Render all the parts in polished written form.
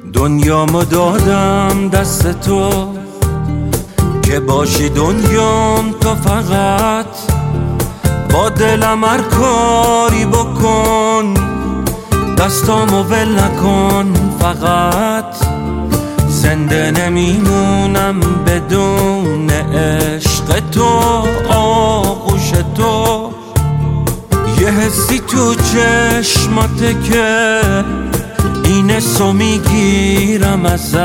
دنیامو دادم دست تو که باشی دنیام تو، فقط با دلم هر کاری بکن، دستامو ول نکن. فقط زنده نمیمونم بدون عشق تو، آغوش تو. یه حسی تو چشماته که این حسو میگیرم ازت.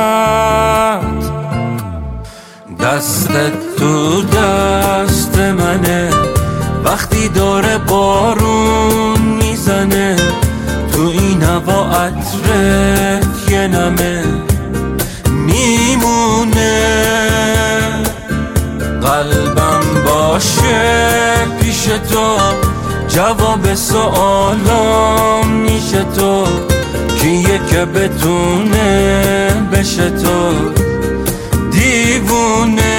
دستت تو دست منه وقتی داره بارون میزنه، تو این هوا عطرت یه نمه میمونه. قلبم باشه پیش تو، جواب سوالام میشه تو. کیه که بتونه بشه تو دیوونه؟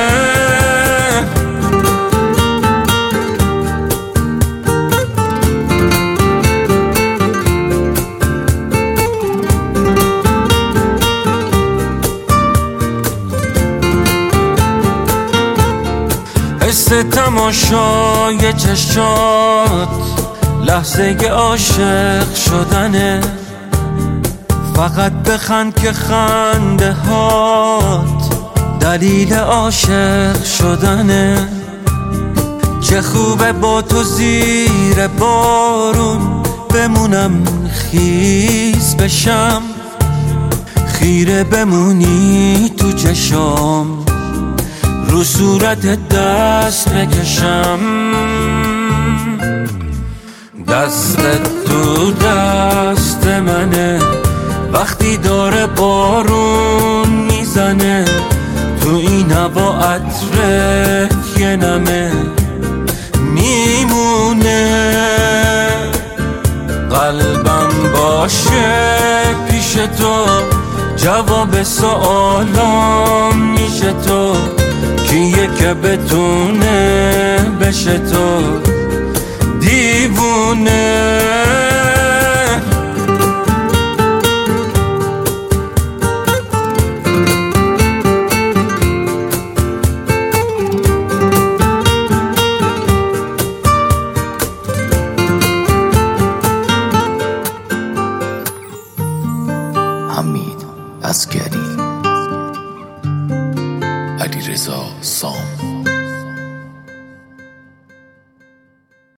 حس تماشای چشات لحظه عاشق شدنه. فقط بخند که خنده هات دلیل عاشق شدنه. چه خوبه با تو زیر بارون بمونم، خیس بشم، خیره بمونی تو چشام، رو صورت دست بکشم. دستت تو دست منه وقتی داره بارون میزنه، تو این هوا عطرت یه نمه میمونه. قلبم باشه پیش تو، جواب سوالام میشه تو. کیه که بتونه بشه تو دیوونه؟ حمید عسگری، علیرضا سام.